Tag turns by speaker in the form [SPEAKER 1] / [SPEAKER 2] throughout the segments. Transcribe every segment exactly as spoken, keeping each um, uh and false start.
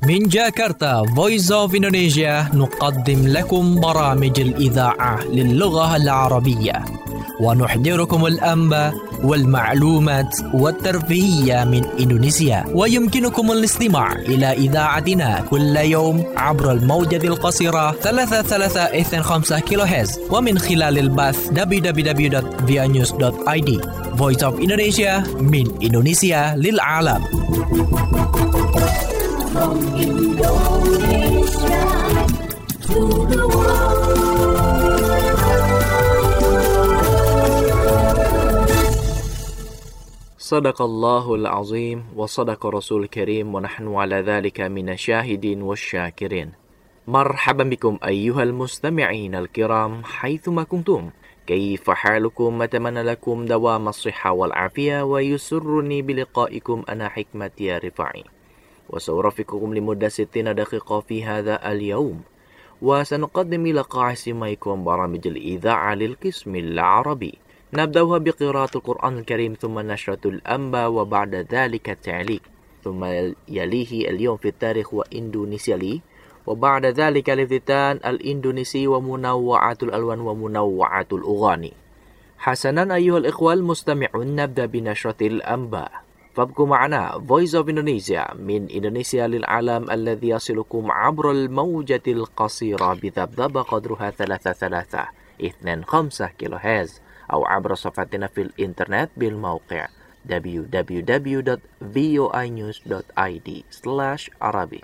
[SPEAKER 1] من جاكرتا Voice of Indonesia نقدم لكم برامج الإذاعة للغة العربية ونحضركم الأنباء والمعلومات والترفيهية من إندونيسيا. ويمكنكم الاستماع إلى إذاعتنا كل يوم عبر الموجة القصيرة ثلاثة ثلاثة اثنين خمسة كيلو هرتز ومن خلال البث دبليو دبليو دبليو دوت فيا نيوز دوت آي دي. Voice of Indonesia من إندونيسيا للعالم.
[SPEAKER 2] From Indonesia to the world.
[SPEAKER 3] صدق الله العظيم وصدق رسول الكريم ونحن على ذلك من الشاهدين والشاكرين. مرحبا بكم أيها المستمعين الكرام حيثما كنتم. كيف حالكم؟ أتمنى لكم دوام الصحة والعافية ويسرني بلقائكم أنا حكمة يا رفاعي، وسأرافقكم لمدة ستين دقيقة في هذا اليوم، وسنقدم لقاء سماعكم برامج الإذاعة للقسم العربي. نبدأها بقراءة القرآن الكريم ثم نشرة الأنباء وبعد ذلك التعليق، ثم يليه اليوم في التاريخ وإندونيسيا لي، وبعد ذلك الافتتان الإندونيسي ومنوعات الألوان ومنوعات الأغاني. حسنا أيها الإخوة المستمعون، نبدأ بنشرة الأنباء، فابقوا معنا Voice of Indonesia من إندونيسيا للعالم الذي يصلكم عبر الموجة القصيرة بذبذبة قدرها ثلاثة ثلاثة اثنين خمسة كيلو هرتز، أو عبر صفحتنا في الإنترنت بالموقع دبليو دبليو دبليو دوت فيا نيوز دوت آي دي سلاش عربي.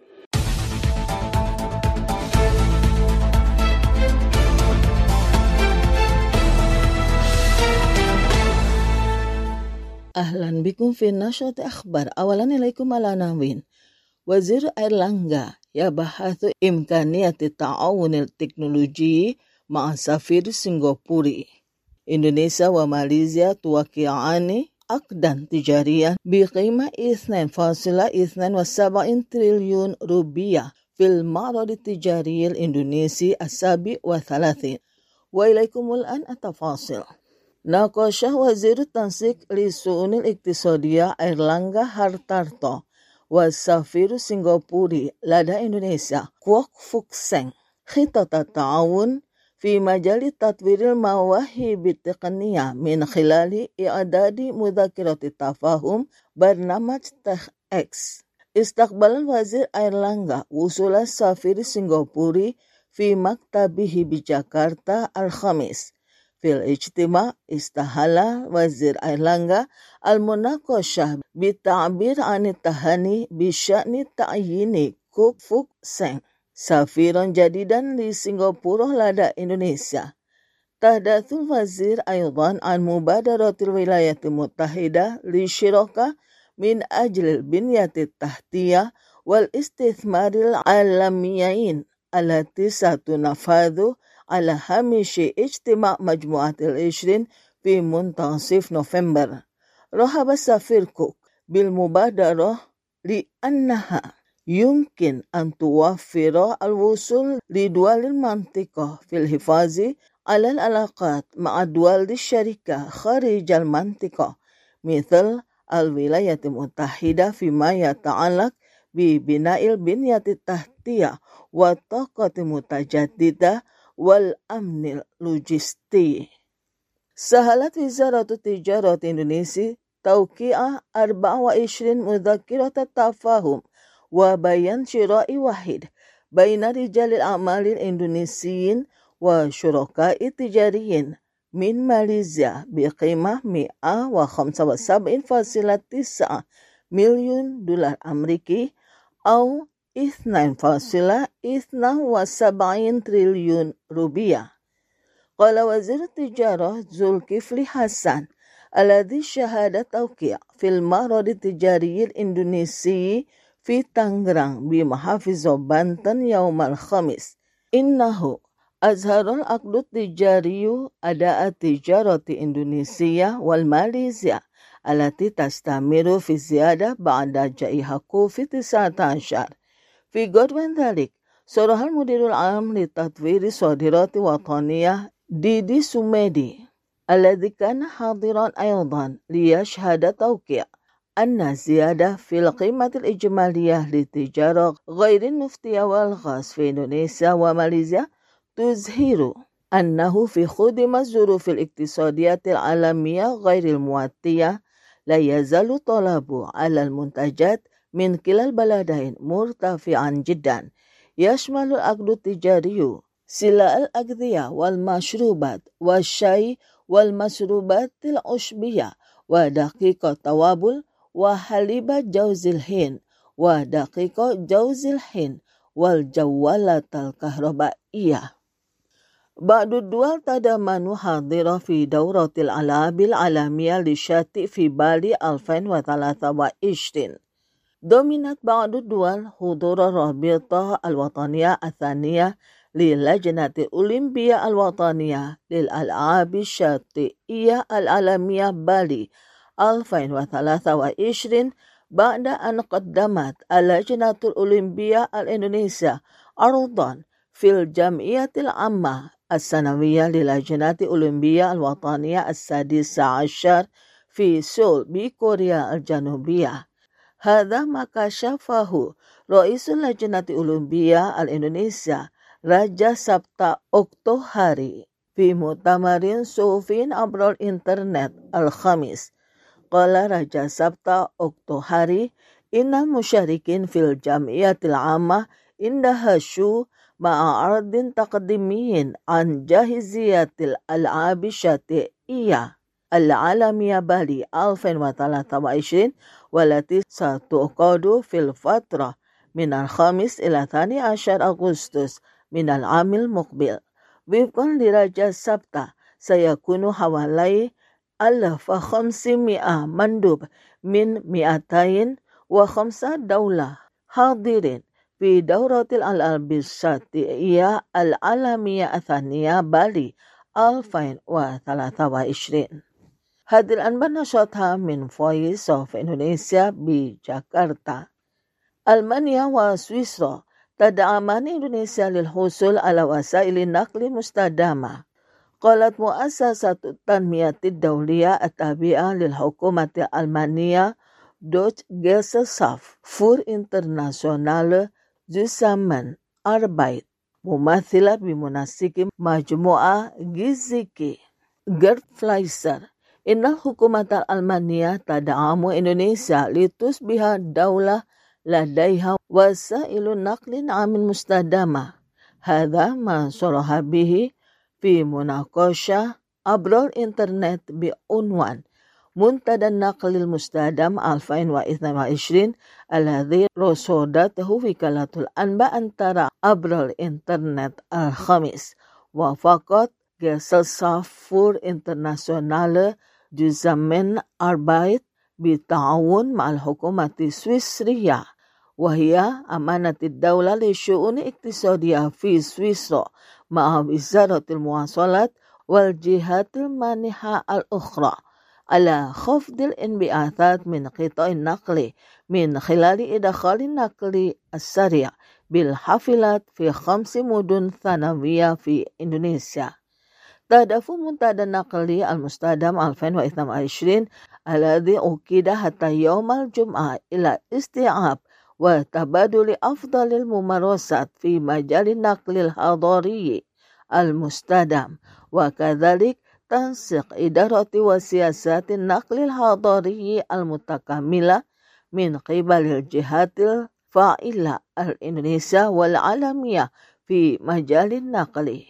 [SPEAKER 4] أهلا بكم في نشرة أخبار. أولا إليكم العناوين. وزير أيرلانغا يبحث إمكانية التعاون التكنولوجي مع سفير سنغافوري. إندونيسيا وماليزيا توقعان عقدا تجاريا بقيمة اثنين فاصلة اثنين وسبعين تريليون روبية في المعرض التجاري الإندونيسي السابع والثلاثين. وإليكم الآن التفاصيل. ناقش وزير التنسيق للشؤون الاقتصادية أيرلانغا هارتارتو والسفير سنغافوري لدى إندونيسيا كوك فوك سeng خطة التعاون في مجال تطوير المواهب التقنية من خلال إعداد مذكرة التفاهم برنامج تخ إكس. استقبل الوزير أيرلانغا وصول السفير السنغافوري في مكتبه بجاكرتا الخميس. في الاجتماع استهل وزير أيرلانغا المناقشة بالتعبير عن التهاني بشأن تعيين كوك فوك سeng سفيرا جديدا لسنغافورة لدى إندونيسيا. تحدث الوزير أيضا عن مبادرة الولايات المتحدة للشراكة من أجل البنية التحتية والاستثمار العالميين التي ستنفذ على هامش اجتماع مجموعة العشرين في منتصف نوفمبر. رحب السفير كوك بالمبادرة لأنها يمكن أن توفر الوصول لدول المنطقة في الحفاظ على العلاقات مع دول الشركة خارج المنطقة مثل الولايات المتحدة فيما يتعلق ببناء البنية التحتية والطاقة المتجددة والأمن اللوجستي. سهلت وزارة التجارة إندونيسيا توقيع أربعة وعشرين مذكرة تفاهم وبيان شراء واحد بين رجال الأعمال الإندونيسيين وشركاء تجاريين من ماليزيا بقيمة مئة وخمسة وسبعين فاصلة تسعة مليون دولار أمريكي أو اثنين فاصلة اثنين وسبعين تريليون روبية. قال وزير التجارة زولكفلي حسن الذي شهد توقيع في المعرض التجاري الإندونيسي في تانغران بمحافظة بانتن يوم الخميس إنه أظهر العقد التجاري أداء التجارة الإندونيسية والماليزيا التي تستمر في زيادة بعد جائحة كوفيد تسعة عشر. في غضون ذلك صرح المدير العام لتطوير الصادرات الوطنية ديدي سوميدي الذي كان حاضرا أيضا ليشهد توقيع أن زيادة في القيمة الإجمالية للتجارة غير النفطية والغاز في إندونيسيا وماليزيا تظهر أنه في خضم الظروف الاقتصادية العالمية غير المواتية لا يزال الطلب على المنتجات من كلا البلدين مرتفعا جدا، يشمل العقد التجاري سلع الأغذية والمشروبات والشاي والمشروبات العشبية ودقيق التوابل وحليب جوز الهند ودقيق جوز الهند والجوالات الكهربائية. بعض الدول تضمن حاضرة في دورة الألعاب العالمية للشاطئ في بالي ألفين وثلاثة وعشرين. ضمنت بعض الدول حضور الرابطة الوطنية الثانية للجنة الأولمبية الوطنية للألعاب الشاطئية العالمية بالي ألفين وثلاثة وعشرين بعد أن قدمت اللجنة الأولمبية الإندونيسية عرضا في الجمعية العامة السنوية للجنة الأولمبية الوطنية السادسة عشر في سول بكوريا الجنوبية. هذا ما كشفه رئيس اللجنة الأولمبية الإندونيسية راجا سبتا أكتوهاري في مؤتمر صحفي عبر الإنترنت الخميس. قال راجا سبتا أكتوهاري إن المشاركين في الجمعية العامة اندهشوا مع عرض تقديمي عن جاهزية الألعاب الشاطئية العالمية بالي ألفين وثلاثة وعشرين والتي ستعقد في الفترة من الخامس إلى الثاني عشر أغسطس من العام المقبل. وفقا لراجا سبتا سيكون حوالي ألف وخمسمائة مندوب من مئتين وخمسة دولة حاضرين في دورة الألعاب الشاطئية العالمية الثانية بالي ألفين وثلاثة وعشرين. هذه الأنباء نشرتها من Voice of Indonesia بجاكرتا. ألمانيا وسويسرا تدعمان إندونيسيا للحصول على وسائل النقل المستدامة. قالت مؤسسة التنمية الدولية التابعة للحكومة الألمانية دوتش جيسلشاft für internationale Zusammenarbeit ممثلة بمنسق مجموعة جيزيكي جيرت فلايسر إن الحكومة الألمانية تدعم إندونيسيا لتصبح دولة لديها وسائل نقل عام مستدامة. هذا ما صرح به في مناقشة عبر الإنترنت بعنوان منتدى النقل المستدام ألفين واثنين وعشرين الذي رصدته وكالة الأنباء أنترا عبر الإنترنت الخميس. وفقط Gesellschaft für internationale Zusammenarbeit بالتعاون مع الحكومة السويسرية وهي أمانة الدولة للشؤون الاقتصادية في سويسرا مع وزارة المواصلات والجهات المانحة الأخرى على خفض الانبعاثات من قطاع النقل من خلال إدخال النقل السريع بالحافلات في خمس مدن ثانوية في إندونيسيا. تهدف منتدى النقل المستدام ألفين واثنين وعشرين الذي أكد حتى يوم الجمعة إلى استيعاب وتبادل أفضل الممارسات في مجال النقل الحضري المستدام، وكذلك تنسيق إدارة وسياسات النقل الحضري المتكاملة من قبل الجهات الفاعلة الإندونيسية والعالمية في مجال النقل.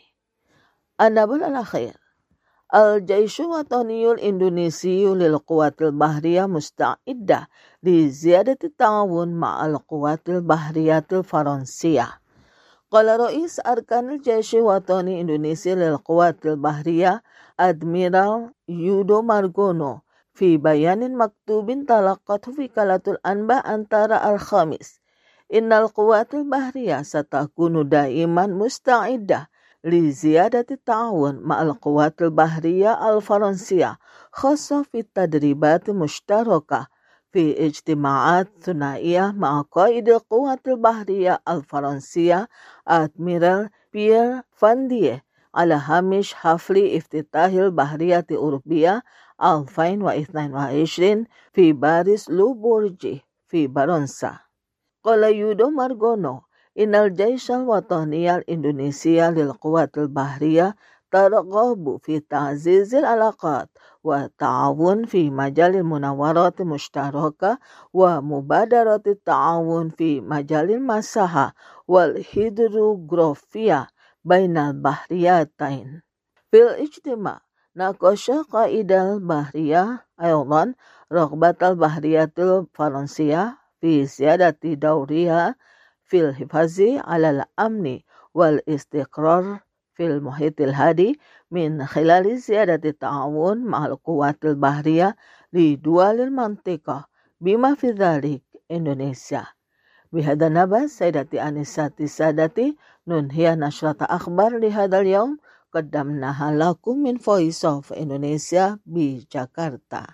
[SPEAKER 4] النبل الأخير، الجيش الوطني الإندونيسي للقوات البحرية مستعدة لزيادة التعاون مع القوات البحرية الفرنسية. قال رئيس أركان الجيش الوطني الإندونيسي للقوات البحرية أدميرال يودو مارغونو في بيان مكتوب تلقته وكالة الأنباء أنترا الخميس إن القوات البحرية ستكون دائما مستعدة لزيادة التعاون مع القوات البحرية الفرنسية خاصة في التدريبات المشتركة في اجتماعات ثنائية مع قائد القوات البحرية الفرنسية أدميرال بيير فانديه على هامش حفل افتتاح البحرية الأوروبية ألفين واثنين وعشرين في باريس لوبورجي في فرنسا. قال يودو مارغونو إن الجيش الوطني الإندونيسي للقوات البحرية ترغب في تعزيز العلاقات والتعاون في مجال المناورات المشتركة ومبادرة التعاون في مجال المساحة والهيدروغرافيا بين البحريتين. في الاجتماع ناقش قائد البحرية أيضا رغبة البحرية الفرنسية في زيادة دورها في الحفاظ على الأمن والاستقرار في المحيط الهادي من خلال زيادة التعاون مع القوات البحرية لدول المنطقة بما في ذلك إندونيسيا. بهذا نبأ سيدتي أنساتي سادتي ننهي نشرة أخبار لهذا اليوم قدمناها لكم من Voice of Indonesia بجاكرتا.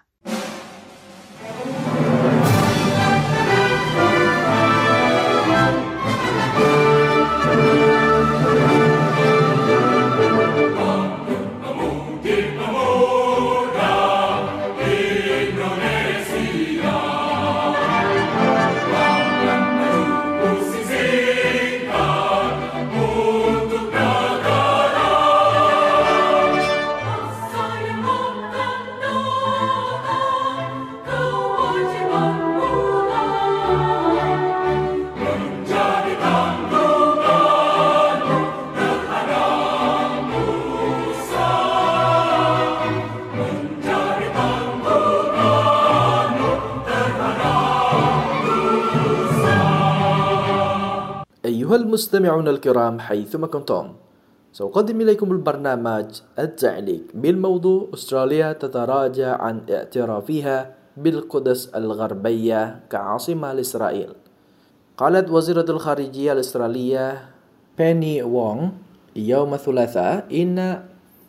[SPEAKER 3] أيها المستمعون الكرام حيثما كنتم، سأقدم إليكم البرنامج التعليق بالموضوع أستراليا تتراجع عن اعترافها بالقدس الغربية كعاصمة لإسرائيل. قالت وزيرة الخارجية الأسترالية بيني وونغ يوم الثلاثاء إن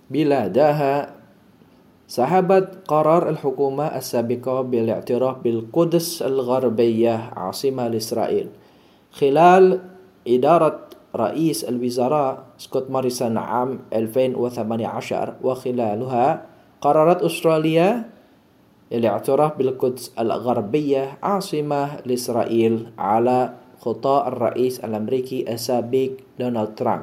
[SPEAKER 3] بلادها سحبت قرار الحكومة السابقة بالاعتراف بالقدس الغربية عاصمة لإسرائيل خلال إدارة رئيس الوزراء سكوت موريسون عام ألفين وثمانية عشر، وخلالها قررت أستراليا الاعتراف بالقدس الغربية عاصمة لإسرائيل على خطى الرئيس الأمريكي السابق دونالد ترامب.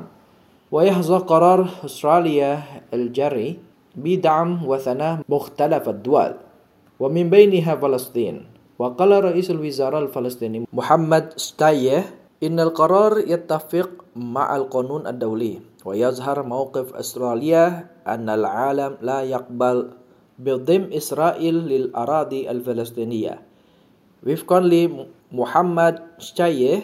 [SPEAKER 3] ويحظى قرار أستراليا الجري بدعم وثناء مختلف الدول ومن بينها فلسطين. وقال رئيس الوزراء الفلسطيني محمد شتايح إن القرار يتفق مع القانون الدولي، ويظهر موقف أستراليا أن العالم لا يقبل بضم إسرائيل للأراضي الفلسطينية. وفقا لمحمد شتايح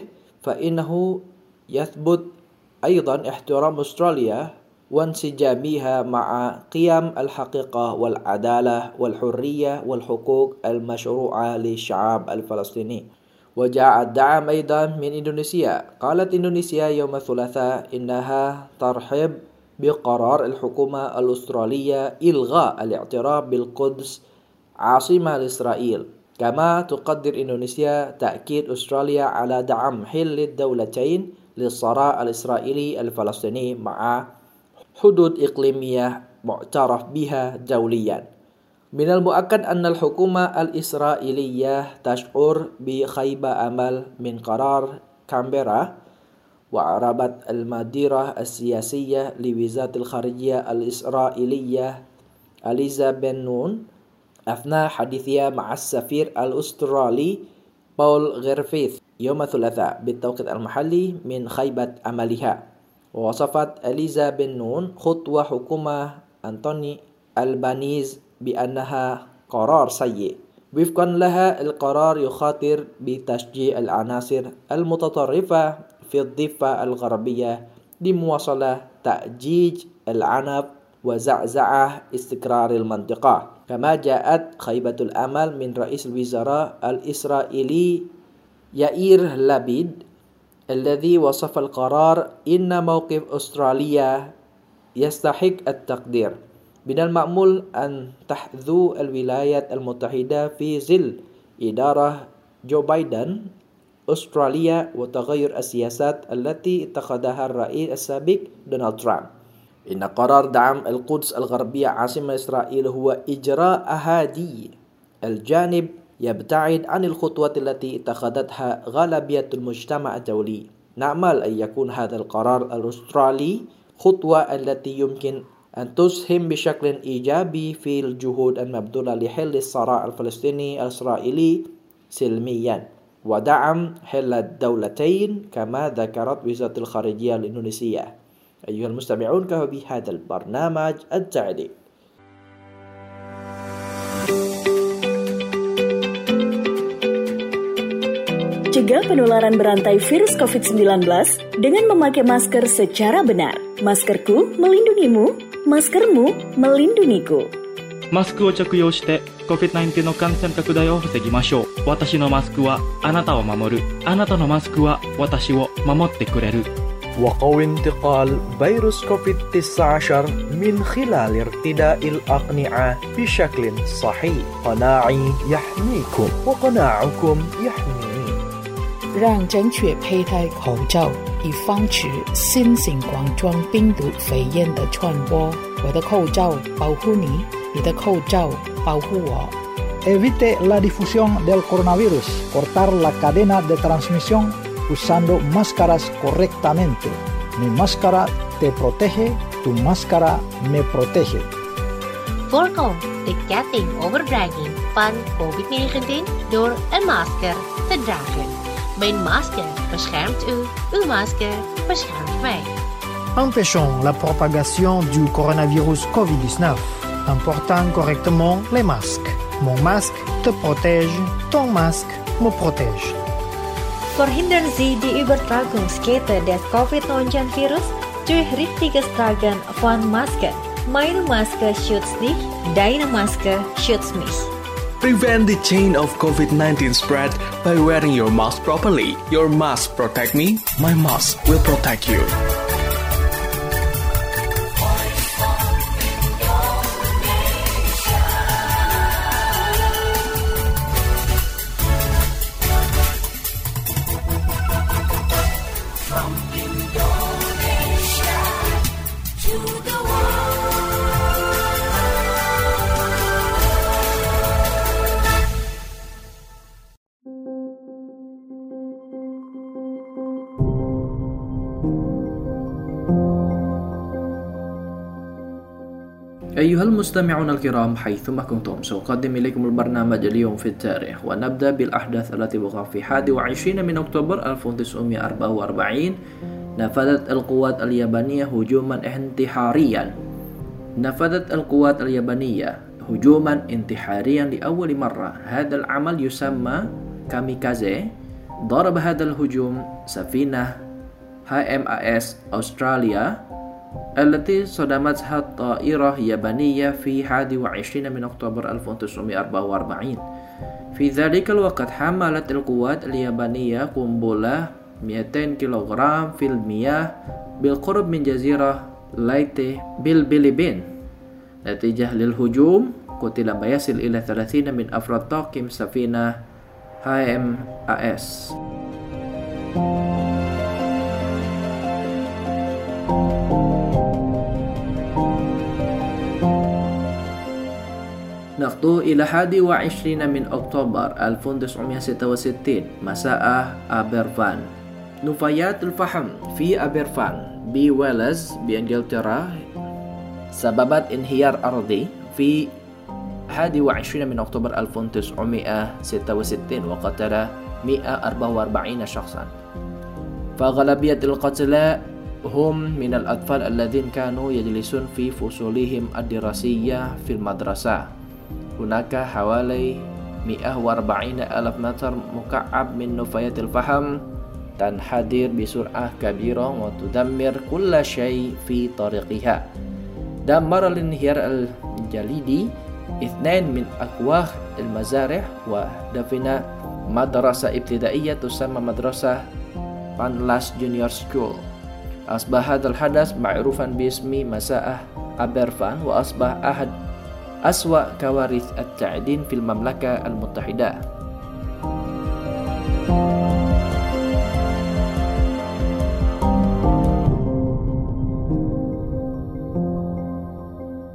[SPEAKER 3] فإنه يثبت أيضا احترام أستراليا وانسجامها مع قيم الحقيقة والعدالة والحرية والحقوق المشروعة للشعب الفلسطيني. وجاء الدعم أيضا من إندونيسيا. قالت إندونيسيا يوم الثلاثاء إنها ترحب بقرار الحكومة الأسترالية إلغاء الاعتراف بالقدس عاصمة لإسرائيل. كما تقدر إندونيسيا تأكيد أستراليا على دعم حل الدولتين للصراع الإسرائيلي الفلسطيني مع حدود إقليمية معترف بها دوليا. من المؤكد أن الحكومة الإسرائيلية تشعر بخيبة أمل من قرار كامبرا. وأعربت المديرة السياسية لوزارة الخارجية الإسرائيلية أليزا بن نون أثناء حديثها مع السفير الأسترالي بول غرفيث يوم الثلاثاء بالتوقيت المحلي من خيبة أملها. ووصفت أليزا بن نون خطوة حكومة أنتوني ألبانيز بأنها قرار سيء. وفقا لها القرار يخاطر بتشجيع العناصر المتطرفة في الضفة الغربية لمواصلة تأجيج العنف وزعزعة استقرار المنطقة. كما جاءت خيبة الأمل من رئيس الوزراء الإسرائيلي يائير لابيد الذي وصف القرار إن موقف أستراليا يستحق التقدير. من المأمول أن تحذو الولايات المتحدة في ظل إدارة جو بايدن أستراليا وتغير السياسات التي اتخذها الرئيس السابق دونالد ترامب. إن قرار دعم القدس الغربية عاصمة إسرائيل هو إجراء هادي الجانب يبتعد عن الخطوات التي اتخذتها غالبية المجتمع الدولي. نأمل أن يكون هذا القرار الأسترالي خطوة التي يمكن أن تسهم بشكل إيجابي في الجهود المبذولة لحل الصراع الفلسطيني الإسرائيلي سلميا ودعم حل الدولتين كما ذكرت وزارة الخارجية الإندونيسية. أيها المستمعون، كما بهذا البرنامج التالي.
[SPEAKER 5] Cegah penularan berantai virus covid sembilan belas dengan memakai masker secara benar. Maskerku melindungimu, maskermu melindungiku.
[SPEAKER 6] マスクを着用して コビッドナインティーン の感染拡大を防ぎましょう。私のマスクはあなたを守る。あなたのマスクは私を守ってくれる。
[SPEAKER 1] وقوي انتقال فيروس كوفيد تسعة عشر من خلال ارتداء الأقنعة بشكل صحيح. قناعي يحميكم وقناعكم يحميني.
[SPEAKER 7] 让正确佩戴口罩，以防止新型冠状病毒肺炎的传播。我的口罩保护你，你的口罩保护我。
[SPEAKER 8] Evite la difusión del coronavirus. Cortar la cadena de transmisión usando máscaras correctamente. Mi máscara te protege, tu máscara me protege.
[SPEAKER 9] Voorkom de ketting-overdraging van covid negentien door een masker te dragen. Mijn masker beschermt u, uw masker beschermt mij.
[SPEAKER 10] Empêchons la propagation du coronavirus covid dix-neuf en portant correctement les masques. Mon masque te protège, ton masque me protège.
[SPEAKER 11] Verhindern Sie die Übertragungskette des covid neunzehn virus durch richtiges Tragen von Masken. Meine Maske schützt dich, deine Maske schützt mich.
[SPEAKER 12] Prevent the chain of covid nineteen spread by wearing your mask properly. Your mask protect me, my mask will protect you.
[SPEAKER 3] أيها المستمعون الكرام، حيثما كنتم سأقدم إليكم البرنامج اليوم في التاريخ، ونبدأ بالأحداث التي وقعت في الحادي والعشرين من أكتوبر ألف وتسعمائة وأربعة وأربعين. نفذت القوات اليابانية هجوما انتحاريا نفذت القوات اليابانية هجوما انتحاريا لأول مرة. هذا العمل يسمى كاميكازي. ضرب هذا الهجوم سفينة إتش إم إس أستراليا التي صدمتها طائرة يابانية في الحادي والعشرين من أكتوبر ألف وتسعمائة وأربعة وأربعين. في ذلك الوقت حملت القوات اليابانية قنبلة مئتين كيلوغرام في المياه بالقرب من جزيرة لايتي بالفلبين. نتيجة للهجوم قتل ما يصل إلى ثلاثين من أفراد طاقم سفينة إتش إم إس. نخطو إلى الحادي والعشرين من أكتوبر ألف وتسعمائة وستة وستين مساء أبرفان. نفايات الفحم في أبرفان بويلز بإنجلترا سببت انهيار أرضي في الحادي والعشرين من أكتوبر ألف وتسعمائة وستة وستين وقتل مئة وأربعة وأربعين شخصا. فغالبية القتلى هم من الأطفال الذين كانوا يجلسون في فصولهم الدراسية في المدرسة. هناك حوالي مئة وأربعين ألف متر مكعب من نفايات الفحم تنحدر بسرعة كبيرة وتدمر كل شيء في طريقها. دمر الانهيار الجليدي اثنين من أكواخ المزارع ودفن مدرسة ابتدائية تسمى مدرسة بانلاس جونيور سكول. أصبح هذا الحدث معروفا باسم مساء أبرفان، وأصبح أحد أسوأ كوارث التعدين في المملكة المتحدة.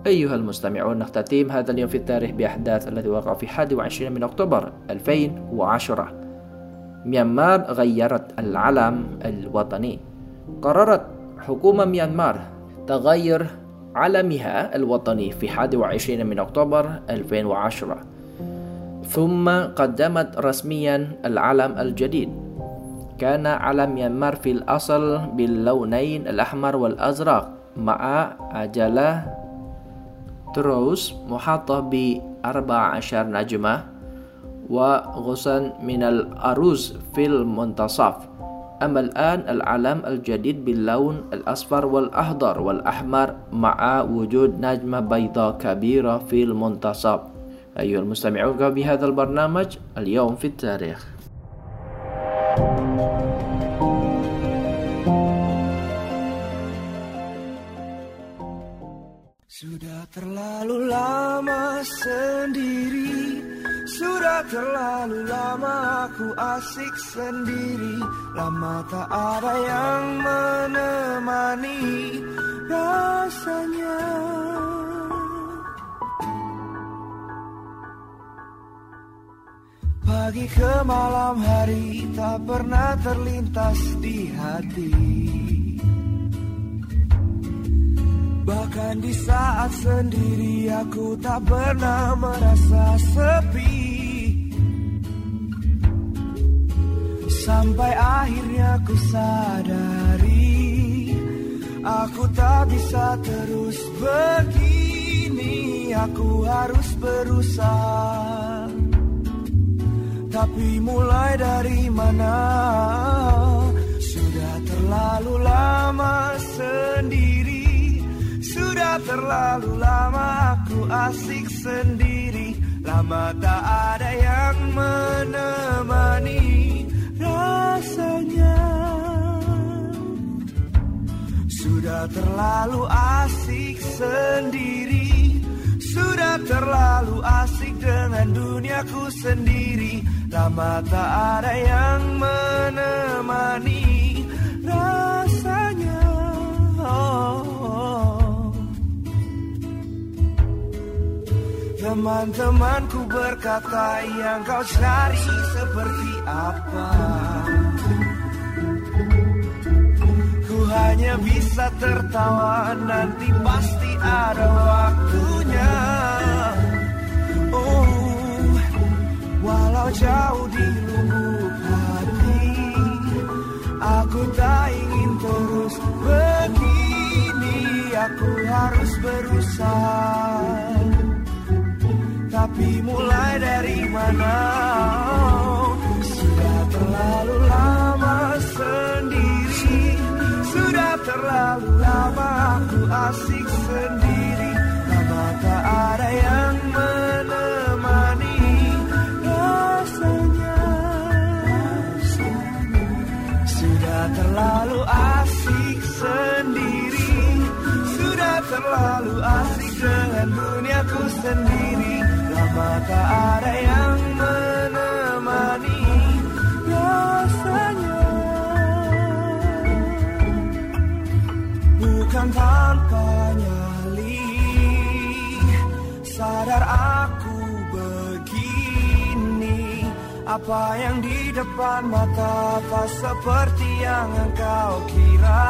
[SPEAKER 13] أيها المستمعون، نختتم هذا اليوم في التاريخ بأحداث الذي وقع في واحد وعشرين من أكتوبر ألفين وعشرة. ميانمار غيرت العلم الوطني. قررت حكومة ميانمار تغير علمها الوطني في واحد وعشرين من أكتوبر ألفين وعشرة، ثم قدمت رسميا العلم الجديد. كان علم ميانمار في الأصل باللونين الأحمر والأزرق مع عجلة تروس محاطة بأربع عشر نجمة وغصن من الأرز في المنتصف. أما الآن العلم الجديد باللون الأصفر والأخضر والأحمر مع وجود نجمة بيضاء كبيرة في المنتصف. أيها المستمعون، بهذا البرنامج اليوم في التاريخ.
[SPEAKER 14] Sudah terlalu lama sendiri, sudah terlalu lama aku asik sendiri. Lama tak ada yang menemani rasanya. Pagi ke malam hari tak pernah terlintas di hati. Bahkan di saat sendiri aku tak pernah merasa sepi. Sampai akhirnya ku sadari, aku tak bisa terus begini. Aku harus berusaha. Tapi mulai dari mana? Sudah terlalu lama sendiri, sudah terlalu lama aku asik sendiri. Lama tak ada yang menemani rasanya. Sudah terlalu asik sendiri, sudah terlalu asik dengan duniaku sendiri. Lama tak ada yang menemani rasanya. Oh. Teman-temanku berkata, yang kau cari seperti apa? Ku hanya bisa tertawa, nanti pasti ada waktunya. Oh, walau jauh di lubuk hati, aku tak ingin terus begini. Aku harus berusaha. Tapi mulai dari mana? Sudah terlalu lama sendiri, sudah terlalu lama aku asik sendiri. Lama tak ada yang menemani rasanya. Sudah terlalu asik sendiri, sudah terlalu asik dengan duniaku sendiri. Lama tak ada yang menemani rasanya. Bukan tanpa nyali, sadar aku begini. Apa yang di depan mata tak seperti yang engkau kira.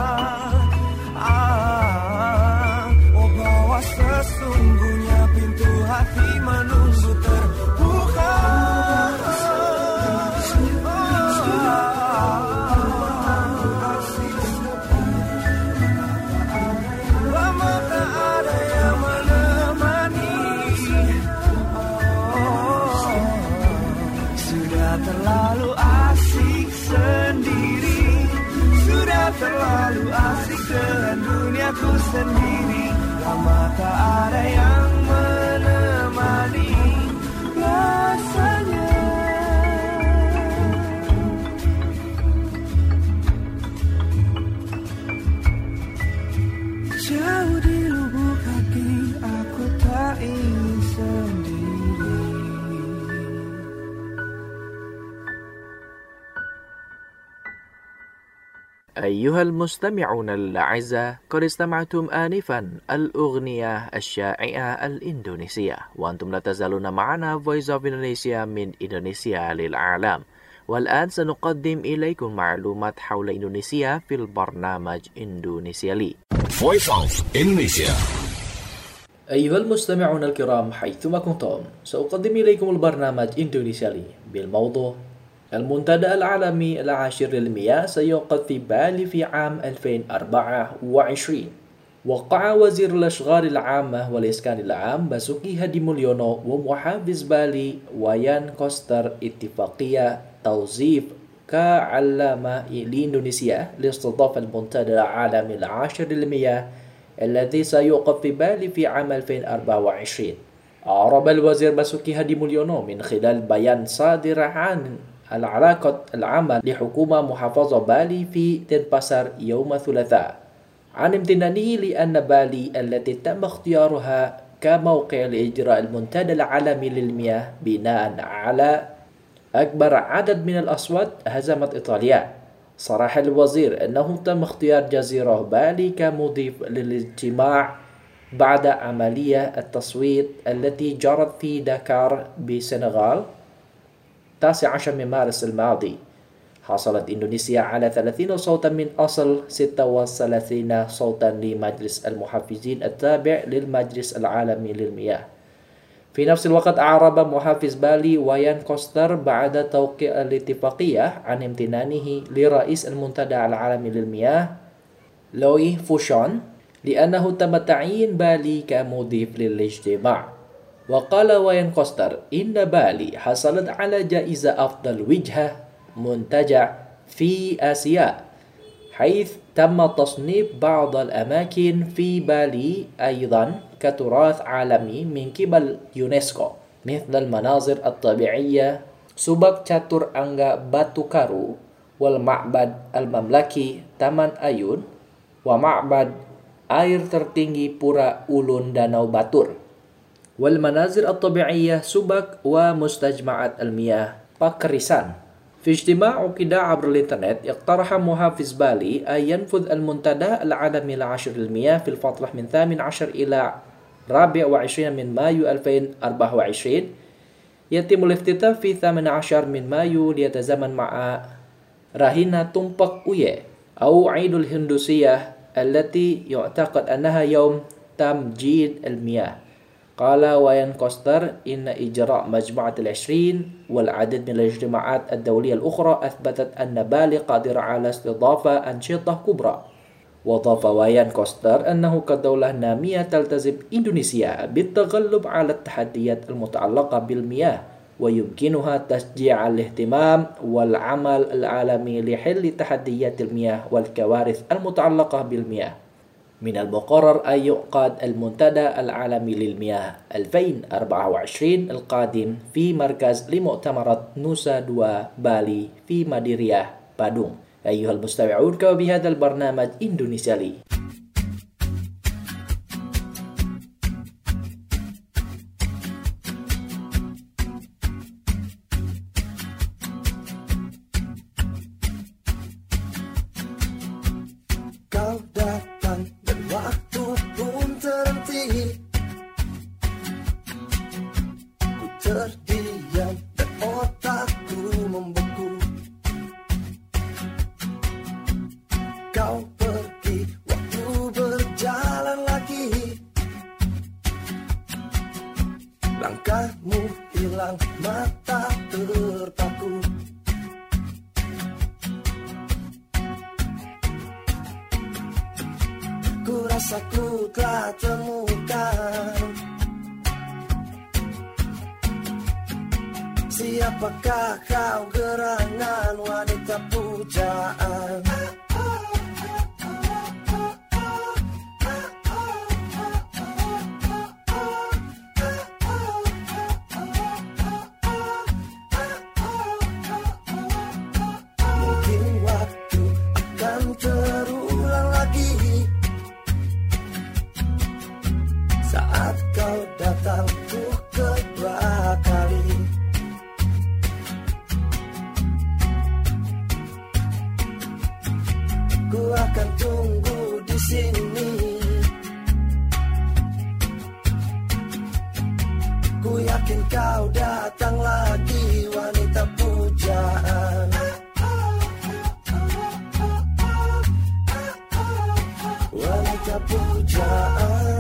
[SPEAKER 14] Ah, oh bahwa sesungguhnya pintu hati menunggu terbuka. Lama tak ada yang menemani. Oh, sudah terlalu asik sendiri, sudah terlalu asik dengan duniaku sendiri. Lama tak ada yang menemani rasanya. Jauh di lubuk hati aku tak ingin sendiri.
[SPEAKER 3] أيها المستمعون الأعزاء، قد استمعتم آنفا الأغنية الشائعة الإندونيسية، وأنتم لا تزالون معنا Voice of Indonesia من إندونيسيا للعالم. والآن سنقدم إليكم معلومات حول إندونيسيا في البرنامج إندونيسيا لي.
[SPEAKER 15] Voice of Indonesia.
[SPEAKER 1] أيها المستمعون الكرام حيثما كنتم، سأقدم إليكم البرنامج إندونيسيا لي بالموضوع المنتدى العالمي العاشر للمياه سيعقد في بالي في عام ألفين وأربعة وعشرين. وقع وزير الأشغال العامة والإسكان العام بasuki Hadimulyono ومحافظ بالي ويان كوستر اتفاقية توظيف كعلامة لإندونيسيا لاستضافة المنتدى العالمي العاشر للمياه الذي سيعقد في بالي في عام ألفين وأربعة وعشرين. أعرب الوزير بasuki Hadimulyono من خلال بيان صادر عن العلاقة العامة لحكومة محافظة بالي في دنباسار يوم الثلاثاء عن امتنانه لأن بالي التي تم اختيارها كموقع لإجراء المنتدى العالمي للمياه بناء على أكبر عدد من الأصوات هزمت إيطاليا. صرح الوزير أنه تم اختيار جزيرة بالي كمضيف للاجتماع بعد عملية التصويت التي جرت في داكار بالسنغال التاسع عشر من مارس الماضي. حصلت إندونيسيا على ثلاثين صوتا من أصل ستة وثلاثين صوتا لمجلس المحافظين التابع للمجلس العالمي للمياه. في نفس الوقت أعرب محافظ بالي ويان كوستر بعد توقيع الاتفاقية عن امتنانه لرئيس المنتدى العالمي للمياه لوي فوشون لأنه تم تعيين بالي كمضيف للاجتماع. وقال ويان كوستر إن بالي حصلت على جائزة أفضل وجهة منتجع في آسيا، حيث تم تصنيف بعض الأماكن في بالي أيضا كتراث عالمي من قبل يونسكو، مثل المناظر الطبيعية سوبك catur angga Batu Karu والمعبد المملكي Taman Ayun ومعبد air tertinggi Pura Ulun Danau Batur والمناظر الطبيعية سوبك ومستجمعات المياه باكريسان. في اجتماع عقد عبر الإنترنت اقترح محافظ بالي أن ينفذ المنتدى العالمي العاشر للمياه في الفترة من ثامن عشر إلى رابع وعشرين من مايو ألفين وأربعة وعشرين. يتم الافتتاح في ثامن عشر من مايو ليتزامن مع راهينا تمبك أويه أو عيد الهندوسية التي يعتقد أنها يوم تمجيد المياه. قال ويان كوستر إن إجراء مجموعة العشرين والعديد من الاجتماعات الدولية الأخرى أثبتت أن بالي قادرة على استضافة أنشطة كبرى. وأضاف ويان كوستر أنه كدولة نامية تلتزم إندونيسيا بالتغلب على التحديات المتعلقة بالمياه، ويمكنها تشجيع الاهتمام والعمل العالمي لحل تحديات المياه والكوارث المتعلقة بالمياه. من المقرر أن يعقد المنتدى العالمي للمياه ألفين وأربعة وعشرين القادم في مركز لمؤتمرات نوسا دوا بالي في مديرياه بادung. أيها المستمعون، وبهذا البرنامج إندونيسيا لي.
[SPEAKER 14] Terdiam dan otakku membeku. Kau pergi, waktu berjalan lagi. Langkahmu hilang, mata terpaku. Ku rasa ku telah temukan siapakah kau, gerangan wanita pujaan. Mungkin waktu akan terulang lagi saat kau datang untuk kedua kali. Ku yakin kau datang lagi, wanita pujaan. Wanita pujaan.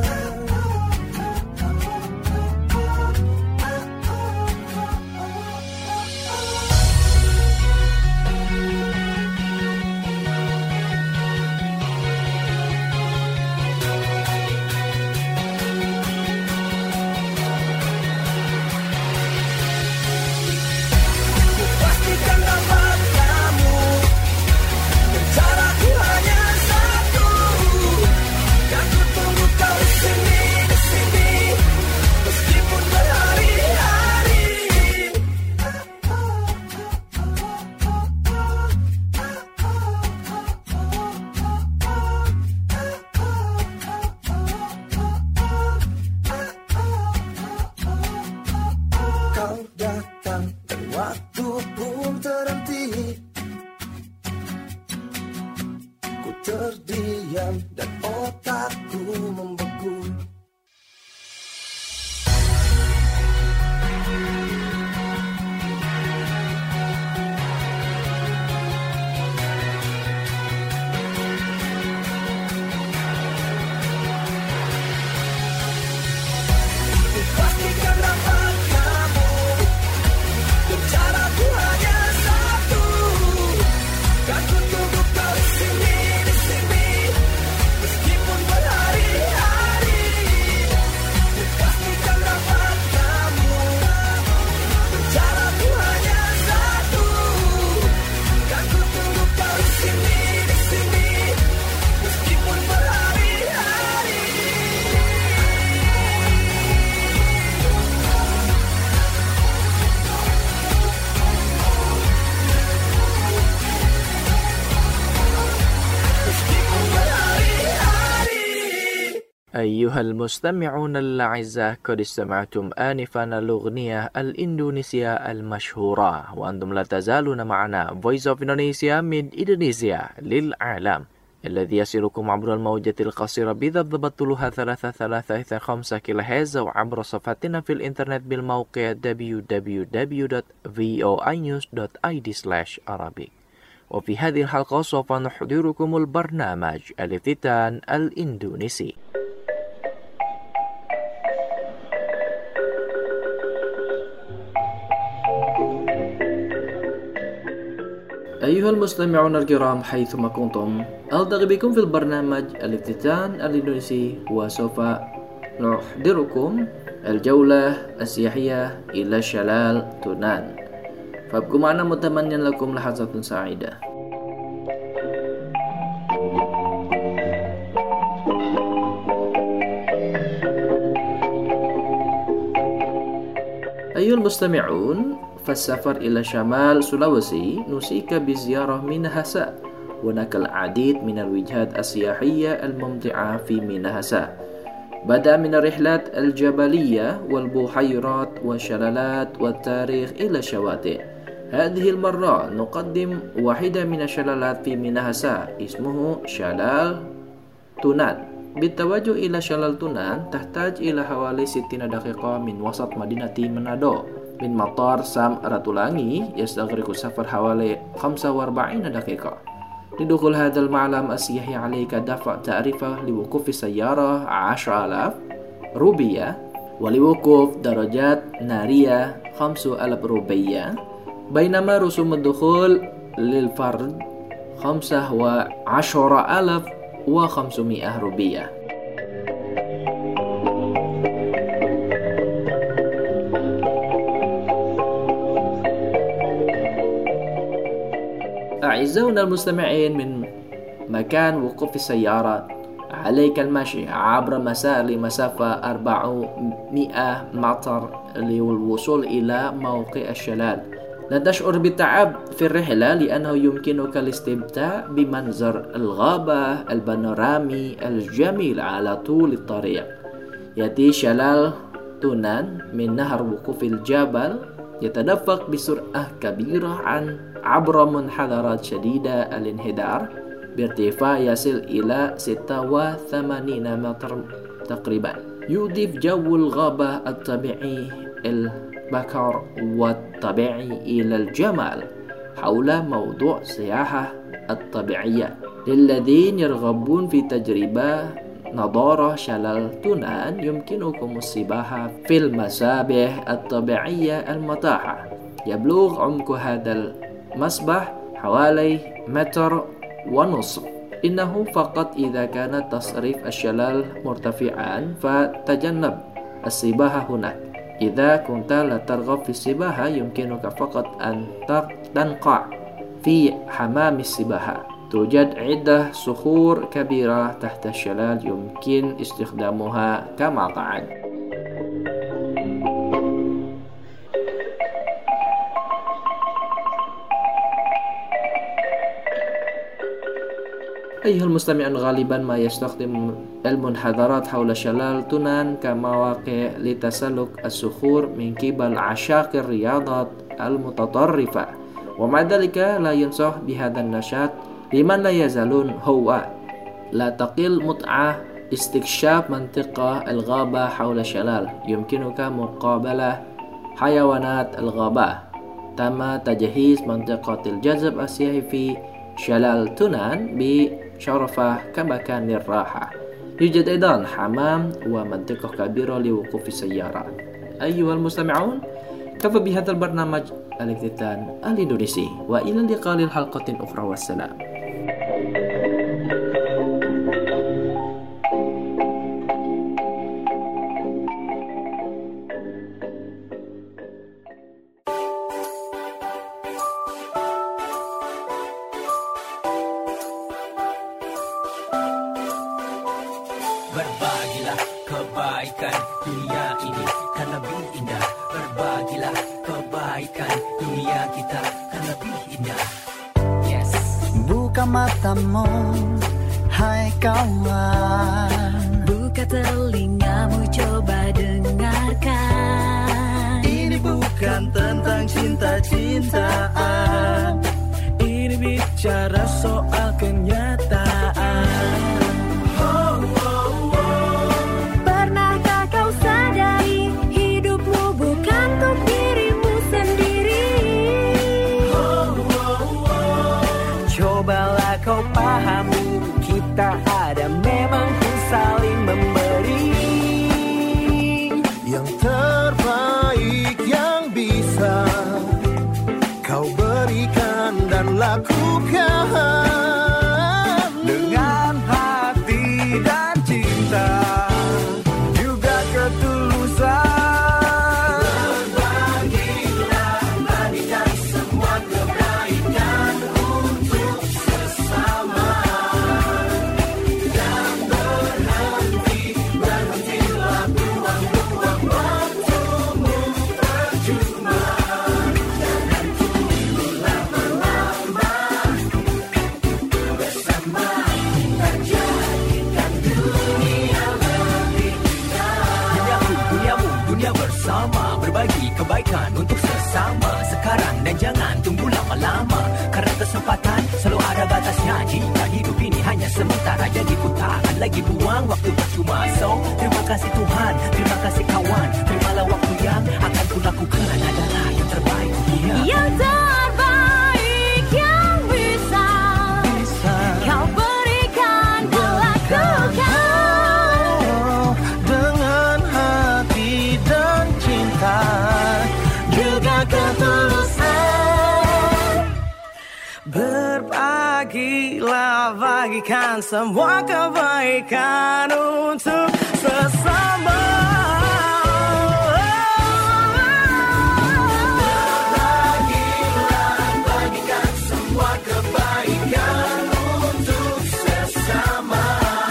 [SPEAKER 14] Pastikan dapat kamu, dan caraku hanya satu. Kan ku tunggu kau di sini, di sini, meskipun berhari-hari. Kau datang dan waktu pun terhenti. Ku terdiam dan otakku membeku. Ku pastikan dapat kamu, dan caraku hanya satu. Kan ku tunggu kau di sini, di sini, meskipun berhari-hari. Ku pastikan dapat kamu, dan caraku hanya satu. Kan ku tunggu kau di sini, di sini, meskipun berhari-hari.
[SPEAKER 3] أيها المستمعون الأعزاء، قد استمعتم آنفا الأغنية الإندونيسية المشهورة، وأنتم لا تزالون معنا Voice of Indonesia من إندونيسيا للعالم، الذي يصلكم عبر الموجة القصيرة بضبط طولها ثلاثة ثلاثة خمسة كيلو هرتز، وعبر صفحتنا في الإنترنت بالموقع دبليو دبليو دبليو دوت فوي نيوز دوت آي دي سلاش عربي. وفي هذه الحلقة سوف نحضركم البرنامج الافتتان الإندونيسي.
[SPEAKER 13] أيها المستمعون الكرام حيثما كنتم، ألتقي بكم في البرنامج الافتتان الإندونيسي، وسوف نحضركم الجولة السياحية إلى شلال تونان، فابقوا معنا متمنيا لكم لحظات سعيدة. أيها المستمعون، فالسفر إلى شمال سلوسي نوصيك بزيارة ميناهاسا، هناك العديد من الوجهات السياحية الممتعة في ميناهاسا، بدأ من الرحلات الجبلية والبحيرات والشلالات والتاريخ إلى الشواطئ. هذه المرة نقدم واحدة من الشلالات في ميناهاسا اسمه شلال تونان. بالتوجه إلى شلال تونان تحتاج إلى حوالي ستين دقيقة من وسط مدينة منادو. من مطار سام راتولانgi يستغرق السفر حوالي خمسة وأربعين دقيقة. لدخول هذا المعلم السياحي عليك دفع تعرفة لوقوف السيارة عشرة آلاف روبية، ولوقوف درجات نارية خمسة آلاف روبية، بينما رسوم الدخول للفرد خمسة وعشرة آلاف وخمسمائة روبية. أعزائنا المستمعين، من مكان وقوف السيارة عليك المشي عبر مسار لمسافة أربعمائة متر للوصول إلى موقع الشلال. لا تشعر بالتعب في الرحلة لأنه يمكنك الاستمتاع بمنظر الغابة البانورامي الجميل على طول الطريق. يأتي شلال تونان من نهر وقوف الجبل يتدفق بسرعة كبيرة عن عبر منحدرات شديدة الانحدار بارتفاع يصل إلى ستة وثمانين متر تقريبا. يضيف جو الغابة الطبيعي البكر والطبيعي إلى الجمال حول موضوع السياحة الطبيعية للذين يرغبون في تجربة نضارة شلال تونان. يمكنكم السباحة في المسابح الطبيعية المتاحة. يبلغ عمق هذا المسبح حوالي متر ونصف. إنه فقط إذا كان تصريف الشلال مرتفعا فتجنب السباحة هناك. إذا كنت لا ترغب في السباحة يمكنك فقط أن تنقع في حمام السباحة. توجد عدة صخور كبيرة تحت الشلال يمكن استخدامها كمقعد. أيها المستمعون، غالبا ما يستخدم المنحدرات حول شلال تونان كمواقع لتسلق الصخور من قبل عشاق الرياضات المتطرفة، ومع ذلك لا ينصح بهذا النشاط لمن لا يزالون هو لا تقل متعة استكشاف منطقة الغابة حول الشلال. يمكنك مقابلة حيوانات الغابة. تم تجهيز منطقة الجذب السياحي في شلال تونان بشرفة كمكان الراحة. يوجد أيضا حمام ومنطقة كبيرة لوقوف السيارات. أيها المستمعون، كفى بهذا البرنامج الافتتان الإندونيسي، وإلى اللقاء للحلقة أخرى، والسلام.
[SPEAKER 16] Berbagilah kebaikan dunia ini kan lebih indah. Berbagilah kebaikan dunia kita kan lebih indah. Yes.
[SPEAKER 17] Buka matamu, hai kawan.
[SPEAKER 2] Buka telingamu, coba dengarkan.
[SPEAKER 17] Ini bukan tentang cinta-cintaan. Ini bicara soal kenyataan.
[SPEAKER 2] Cobalah kau pahami, kita ada memang saling memberi.
[SPEAKER 17] Yang terbaik yang bisa kau berikan dan lakukan dengan hati dan cinta, juga ketulusan. Berbagilah, bagikan semua kebaikan untuk sesama. Dan berhenti, berhentilah buang-buang waktumu percuma. Jangan tunggulah berlama, bersama kita jadikan dunia lebih indah.
[SPEAKER 16] Duniaku, duniamu, dunia bersama, berbagi kebaikan untuk sesama. Sekarang dan jangan tunggu lama-lama, karena kesempatan selalu ada batasnya. Jika hidup ini hanya sementara, jadi ku takkan lagi buang waktu percuma. So, terima kasih Tuhan, terima kasih kawan. Terimalah waktu yang akan ku lakukan adalah yang terbaik dunia.
[SPEAKER 2] Yang terbaik yang bisa, kau berikan dan lakukan
[SPEAKER 17] dengan hati dan cinta, juga ketulusan. Berbagilah, bagikan semua kebaikan untuk sesama. Berbagilah, bagikan semua kebaikan untuk sesama.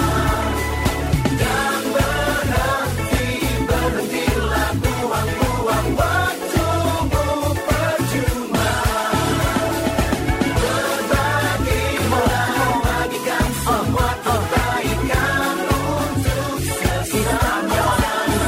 [SPEAKER 17] Dan berhenti, berhentilah buang-buang waktumu percuma. Berbagilah, bagikan semua kebaikan untuk sesama.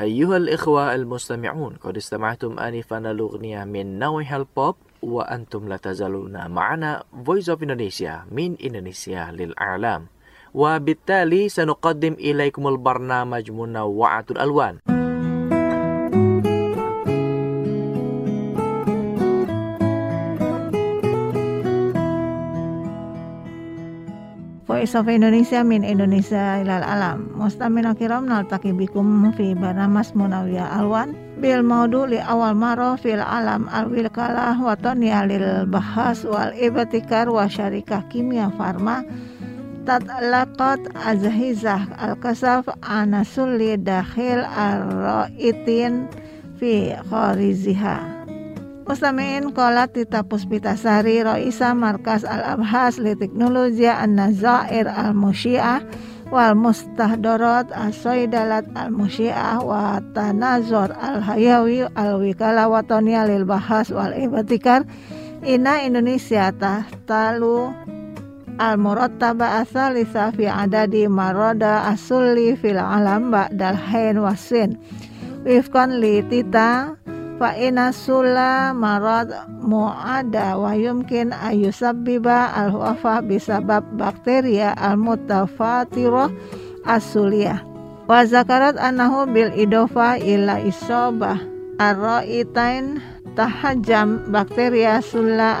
[SPEAKER 3] أيها الإخوة المستمعون، قد استمعتم آنفا لأغنية من نوع البوب، وأنتم لا تزالون معنا Voice of Indonesia من إندونيسيا للإعلام. وبالتالي سنقدم إليكم البرنامج منوعة الألوان.
[SPEAKER 18] Voice of Indonesia min Indonesia ilal alam. Mustamina kiram naltaki bikum fi barnamas munawiyah alwan bil maudu li awal maro fil alam al wilkalah wa taniya lil bahas wal ibtikar wa syarikah kimia farma tatlaqat azhizah al kasaf anasulli dakhil ar-ra'itin fi khariziha. Mustami'in qolat Tita Puspitasari Roisa Markas Al-Abhas li Teknologia An-Nazair Al-Musyi'ah wal Mustahdarat As-Soidalat Al-Musyi'ah wa Tanazor Al-Hayawi Al-Wikala Watoniya lil Bahas wal Ibtikar Ina Indonesia tahtalu Al-Murattaba Asalisa fi adadi marada asulli fil alam ba'dal hain wasin wifkan li Tita fa inna sulla marad mu'ada wa yumkin ayusabbiba al-wafa bisabab bakteria al-mutafatirah as-suliyah wa zakarat annahu bil idofa ila isobah ar-ra'itain tahajjam bakteria sulla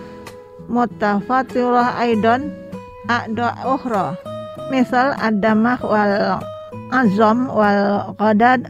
[SPEAKER 18] al-mutafatirah aidon a'da ukhra misal ad-damah wal azam wal qadad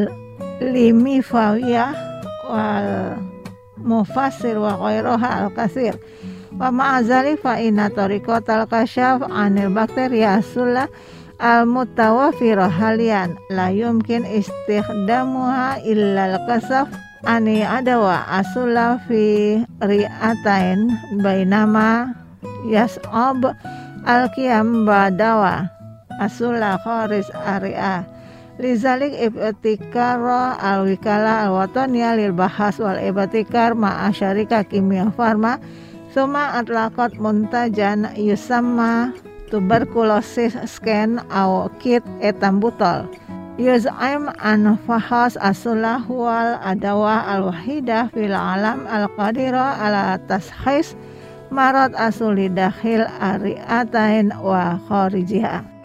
[SPEAKER 18] al-limifawiyah wal mufassir wa ghairuha al-katsir wa ma'azali fa inna tariqatal kasyaf anil bakteria sulla al-mutawafirah halian la yumkin istikhdamuha illa al-kasaf ani adawa asulla fi ri'atain bainama yas'ab al-qiyam badawa asulla kharis ari'ah lizalik ibtikara al-wikala al-wataniyah lil bahas wal ibtikar ma'a syarika kimia farma summa atlaqat muntajan yusamma tuberculosis scan aw kit etambutol yuz'aim an fahas asulah wal adawa al-wahidah fil alam al-qadira ala tashkhis marad asuli dakhil ari'atain wa kharijiha.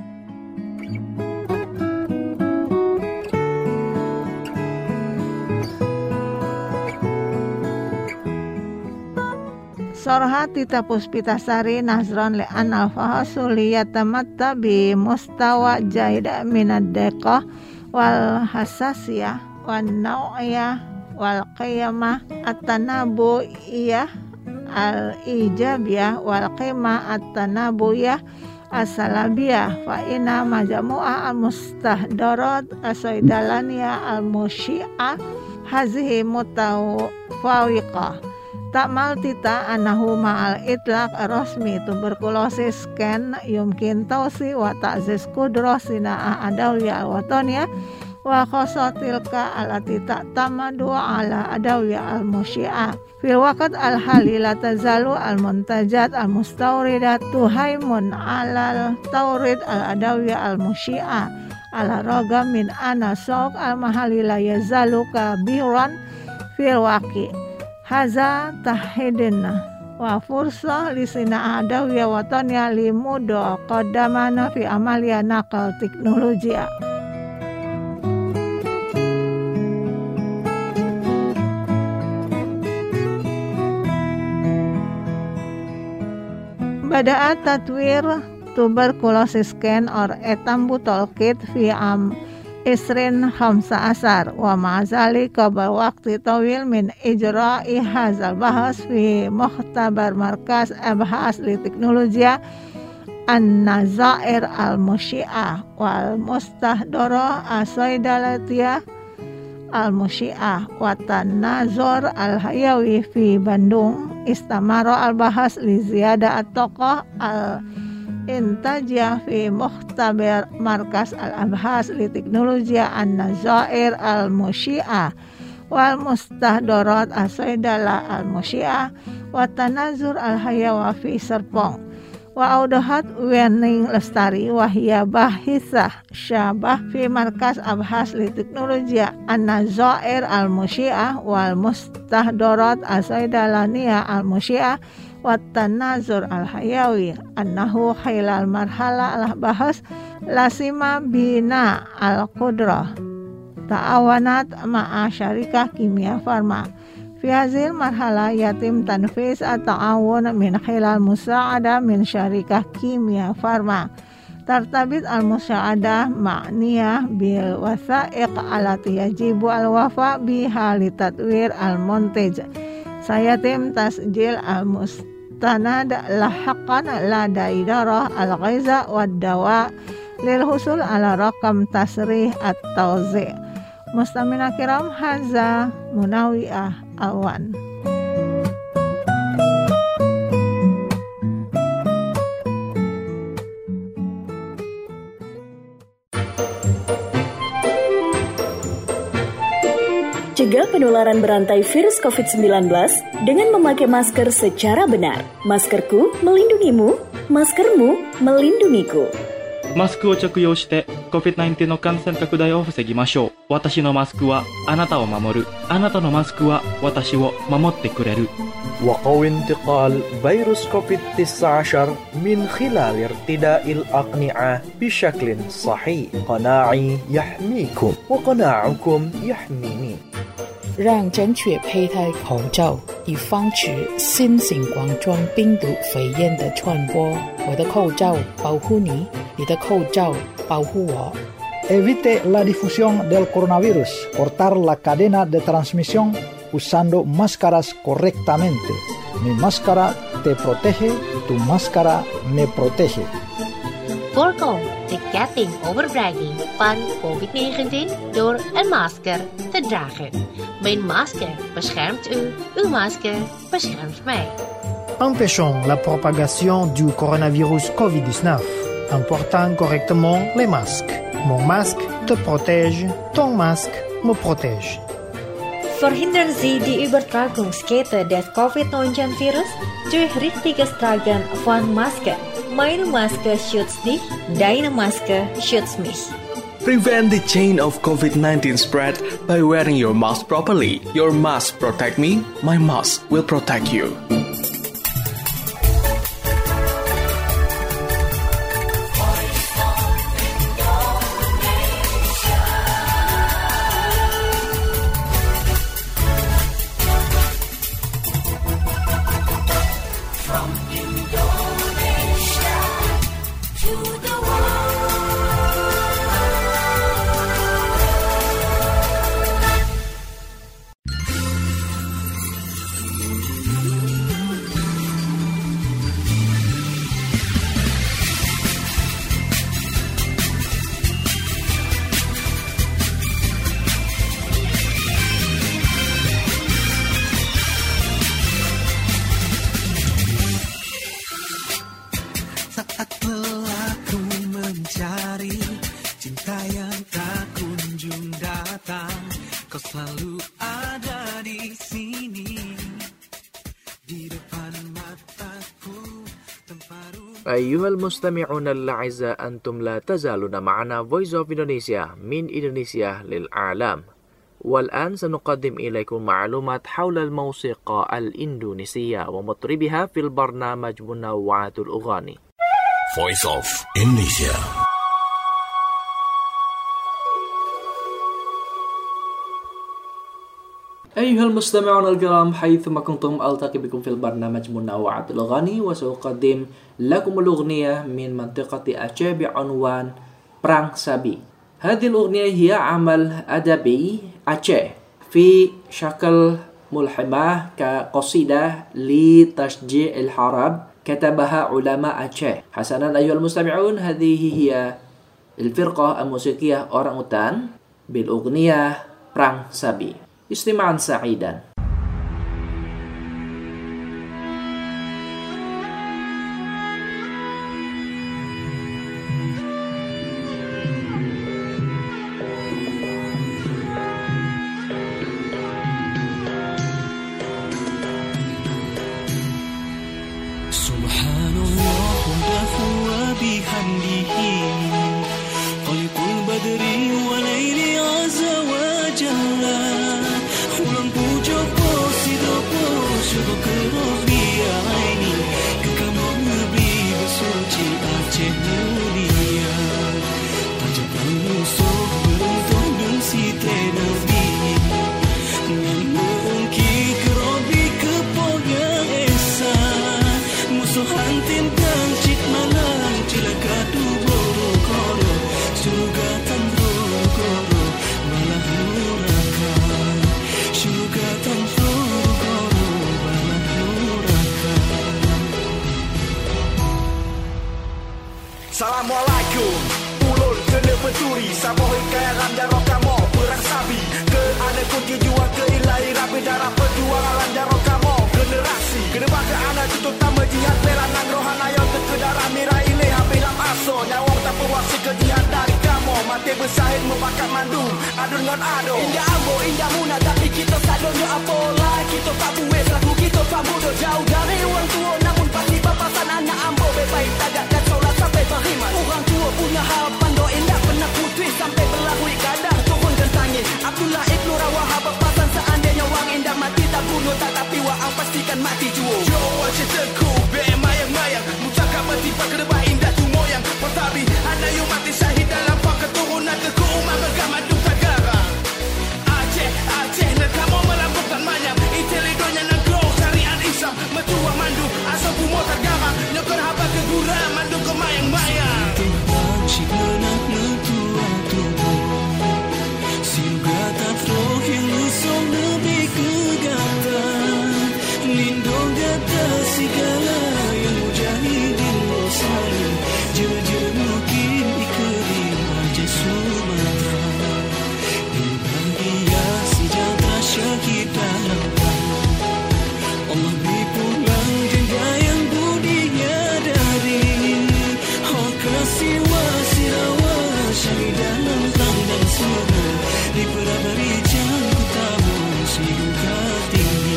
[SPEAKER 18] Sorha Tita Puspitasari Nazron li anal fahasuli yatamatta bi mustawa jaida minad deqah wal hasasiyah wan nau'iyah wal qiyamah at-tanabuyah al-ijabiyah wal qimah at-tanabuyah as-salabiyah fa inna majmu'a al-mustahdarat as-saidalaniyah al-musyi'ah hazihi mutafawiqah Takmal Tita anahu ma'al itlaq rasmi tuberkulosis scan yumkin tausi wa ta'ziz kudroh sina'ah adawiyah al-wataniyah wa khosotilka ala tita tamadu ala adawiyah al-musyi'ah fil waqt al-hali la tazalu al-muntajat al-mustawridat tuhaimun ala taurid al-adawiyah al-musyi'ah ala ragam min ana sok al-mahali la yazalu kabiran fil waqi haza tahidina wa fursa lisina adawiyah wataniyah limudo qadamana fi amalia nakal teknologia. Bada'at tatwir tuberculosis scan or etambutol kit fi am Isrin khamsa asar wa ma'azali kabal waqti tawil min ijra'i hazal bahas fi mukhtabar markas abhas li teknologia an-nazair al-musyi'ah wal mustahdara as-saidalatiyah al-musyi'ah wa tanazor al-hayawi fi Bandung istamaro al-bahas li ziyada at-toqah al intajah fi mukhtabar markas al-abhas li teknologia an-nazair al-musyi'ah wal mustahdarat as-saidala al-musyi'ah wa tanazur al-hayawa fi Serpong Wa audahat Wening Lestari wahia bahisah syabah fi markas abhas li teknologia an-nazair al-musyi'ah wal mustahdarat as-saydalaniya al-musyi'ah wa tanazur al-hayawi annahu khilal marhala al-bahas lasima bina al-qudrah ta'awanat ma'a syarikah kimia farma. Fi hazil marhala yatim tanfis at-ta'awun min khilal musa'adah min syarikah kimia farma. Tartabit al-musa'adah ma'niyah bil wasa'iq alati yajibu al-wafa biha li tatwir al-muntij. Sayatim tasjil al-mustanad lahaqan lada idarah al-ghiza wad-dawa lil husul ala rakam tasrih at-tawzi'. Mustamina kiram haza Munawiah Alwan.
[SPEAKER 5] Cegah penularan berantai virus covid sembilan belas dengan memakai masker secara benar. Maskerku melindungimu, maskermu melindungiku.
[SPEAKER 6] マスクを着用して コビッドナインティーン の感染拡大を防ぎましょう。私のマスクはあなたを守る。あなたのマスクは私を守ってくれる。
[SPEAKER 3] وقو انتقال فيروس كوفيد تسعة عشر من خلال ارتداء الأقنعة بشكل صحيح. قناعي يحميكم وقناعكم يحميني.
[SPEAKER 7] 让正确佩戴口罩，以防止新型冠状病毒肺炎的传播。我的口罩保护你，你的口罩保护我。
[SPEAKER 8] Evite la difusión del coronavirus. Cortar la cadena de transmisión usando máscaras correctamente. Mi máscara te protege, tu máscara me protege.
[SPEAKER 9] Voorkom de ketting overdraging van covid negentien door een masker te dragen. Mijn masker beschermt u, uw masker beschermt mij.
[SPEAKER 10] Empêchons la propagation du coronavirus covid dix-neuf en portant correctement les masques. Mon masque te protège, ton masque me protège.
[SPEAKER 11] Verhindern Sie die Übertragungskette des covid neunzehn Virus durch richtiges Tragen von Maske. Meine Maske schützt dich, deine Maske schützt mich.
[SPEAKER 12] Prevent the chain of covid nineteen spread by wearing your mask properly. Your mask protect me, my mask will protect you.
[SPEAKER 3] أيها المستمعون الأعزاء أنتم لا تزالون معنا Voice of Indonesia من إندونيسيا للعالم. والآن سنقدم إليكم معلومات حول الموسيقى الإندونيسية ومطربها في البرنامج منوعات الأغاني.
[SPEAKER 15] Voice of Indonesia.
[SPEAKER 13] أيها المستمعون الكرام حيثما كنتم ألتقي بكم في البرنامج منوعات الأغاني وسأقدم لكم الأغنية من منطقة أعشى بعنوان Perang Sabi. هذه الأغنية هي عمل أدبي أعشى في شكل ملحمة كقصيدة لتشجيع الحرب كتبها علماء أعشى. حسنا أيها المستمعون هذه هي الفرقة الموسيقية أورang Utan بالأغنية Perang Sabi. استماعا سعيدا.
[SPEAKER 17] Subhanallah, syukur Robbia ini kamu lebih bersuci Aceh mulia tajam musuh beruntung dan si Nabi mungkin kerobi keponya esa musuh hantin dan cik malang cilaka tu boro-koro surga tan boro-koro balah neraka surga tan boro-koro balah neraka.
[SPEAKER 14] Assalamualaikum ulun kena peturi sabohi kaya lanjaro kamo perang sabi ke ada kunci jual ke ilai rapi darah perjuangan lanjaro kamo generasi kena baka anak tutup tama jihad peranang rohan ayo ke darah mirai ile habilam aso nyawang tak perwasi ke jihad dari kamo mati bersahid membakat mandu adun ngon ado indah ambo indah muna tapi kita sadonyo apola kita tak buwe selaku kita tak muda jauh dari orang tua namun pasti bapasan anak ambo bebaik tagak dan solat sampai beriman orang tua punya harapan doa indah pernah putih sampai berlahui kadar turun gentangin Abdullah Ibnu Rawaha berpasan seandainya wang indah mati tak bunuh tak tapi wa'ang pastikan mati juo Jawa ceritaku be mayang-mayang mucakap bertipa ke depan indah tu moyang pertabi anak yu mati syahid dalam pak keturunan ke keumah bergamadu negara Aceh Aceh nekamo melambungkan manyam intelidonya negro syariat Islam metua mandu asal bumo tergarang nyokor haba ke gura mandu ke mayang-mayang
[SPEAKER 17] Cik menang mentua tubuh Silga tak floh yang usung lebih kegatan Lindung gata segala yang mujahidin bosan Jer-jer mungkin ikerim Aceh Sumatera Bahagia sejahtera syahid harapan Allah beri pulang jengga yang budinya dari Oh kasih wasirawa syahid dalam tang dan surga Di perabari jangku tamu seduka tinggi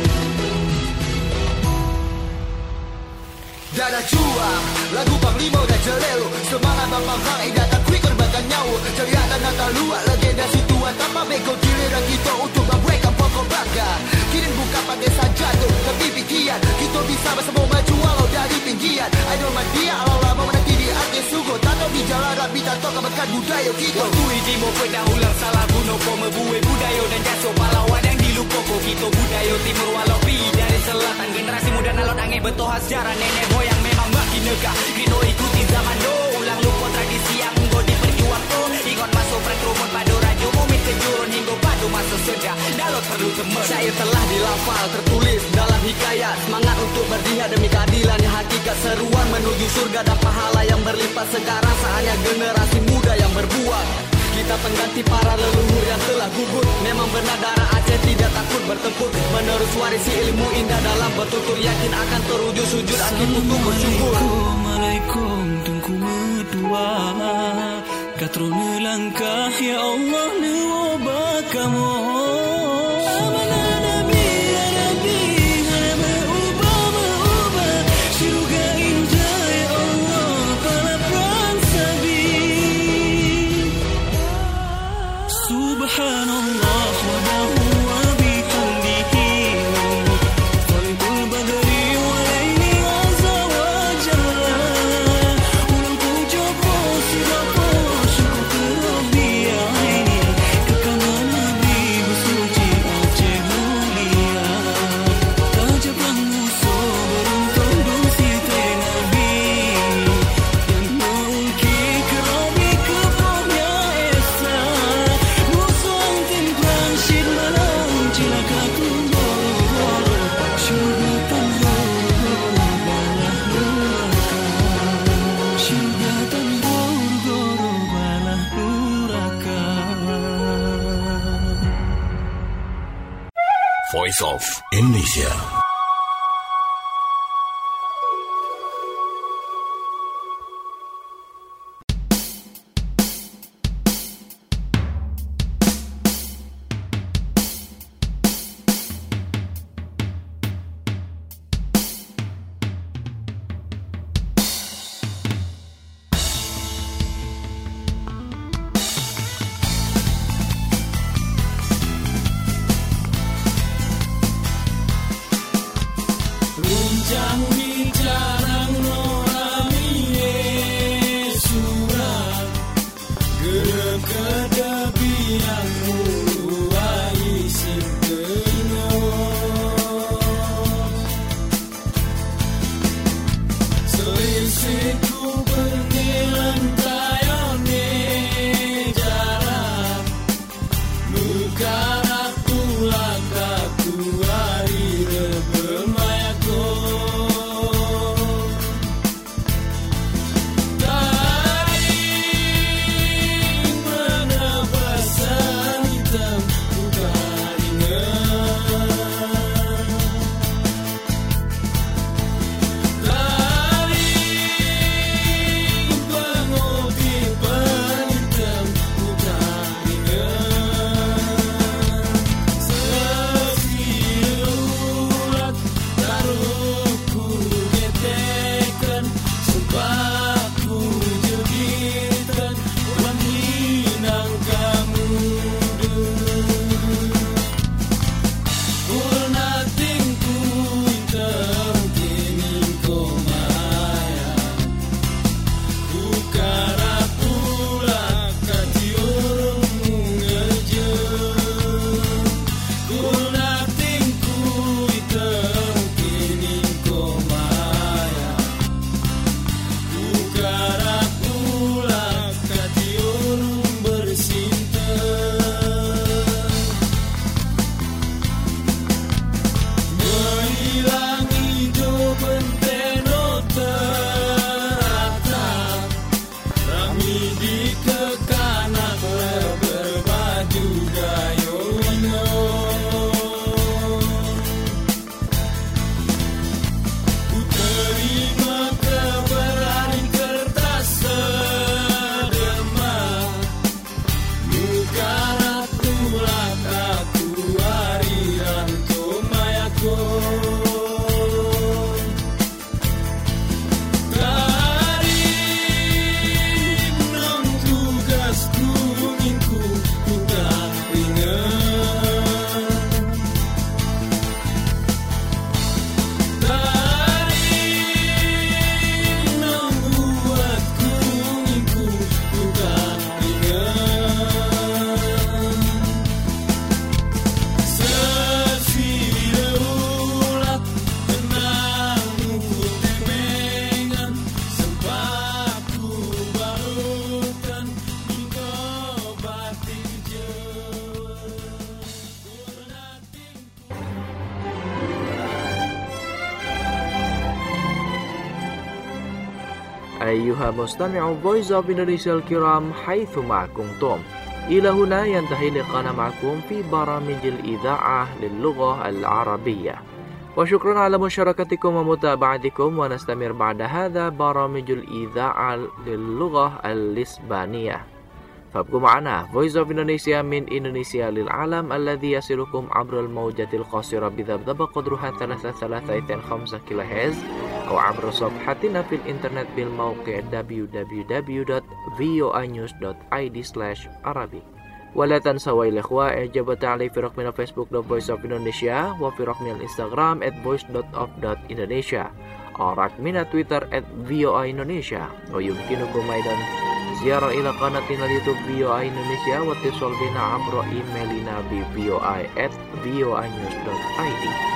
[SPEAKER 14] Dada juang, lagu Panglima dan Jelelo Semangat Bambang Hang Indah tak kuih korbankan nyawa Ceria dan natal luak legenda situan Tanpa beko giliran kita untuk memberikan pokok bangga Kini bukan pakai saja tu tapi pikiran Kita bisa bersama maju walau dari pinggiran Idol mandia alau lama menanti di atas sugo Tato di jalan rapi tato kebekan budaya kita Waktu ijimo pendahulang salah bunuh Pome buwe budaya dan jasuh pahlawan yang dilupoko Kita budaya timur walau pi dari selatan Generasi muda nalot angin bertoha sejarah nenek moyang memang makin negah Kino ikuti zaman do ulang lupa tradisi yang go diperjuang tu Ingat masuk perang rumut padu rajo mumit kejurun hingga padu masuk sejak dalot perlu temen Syair telah dilafal tertulis dalam hikayat Semangat untuk berjihad demi keadilan yang hakikat Seruan menuju surga dan pahala yang berlipat Sekarang saatnya generasi muda yang berbuat Kita pengganti para leluhur yang telah gugur Memang benar darah Aceh tidak takut bertempur Menerus warisi ilmu indah dalam bertutur Yakin akan terwujud sujud akhir untuk bersyukur
[SPEAKER 17] Assalamualaikum tungku medua Katro nelangkah ya Allah newoba kamu Amana Nabi ya Nabi Hana meubah meubah Syurga indah ya Allah Pala perang sabi Subhanallah wa dahu wa bihamdihi Qalbul badri wa laini azza wa jalla Ulang puja posi dapo syukur ke Rabbi ya ini Kekaman Nabi bersuci Aceh mulia Tajam musuh beruntung dungsi Nabi Yang mungkin ke Rabbi ke pohnya esa Musuh anting perang syid malang cilaka tu boro-boro Syurga tan boro-boro balah neraka Syurga tan boro-boro balah neraka
[SPEAKER 15] Voice of Indonesia.
[SPEAKER 3] أيها مستمع Voice of Indonesia الكرام حيثما كنتم، إلى هنا ينتهي لقاءنا معكم في برامج الإذاعة للغة العربية، وشكرا على مشاركتكم ومتابعتكم. ونستمر بعد هذا برامج الإذاعة للغة الإسبانية، فابقوا معنا Voice of Indonesia من إندونيسيا للعالم الذي يصلكم عبر الموجة القصيرة بذبذبة قدرها ثلاثة ثلاثة خمسة كيلو هرتز، أو عبر صفحتنا في الإنترنت بالموقع دبليو دبليو دبليو دوت في او اي نيوز دوت اي دي سلاش عربي. ولا تنسوا يا الإخوة إعجاب وتعليق في رقمنا فيسبوك دوت فويس اوف إندونيسيا، وفي رقمنا الإنستغرام at voice dot of dot indonesia، أو رقمنا تويتر at في او اي Indonesia. ويمكنكم أيضا زيارة إلى قناتنا اليوتيوب في او اي Indonesia، واتصال بنا عبر إيميلنا ب في او اي at في او اي نيوز دوت اي دي.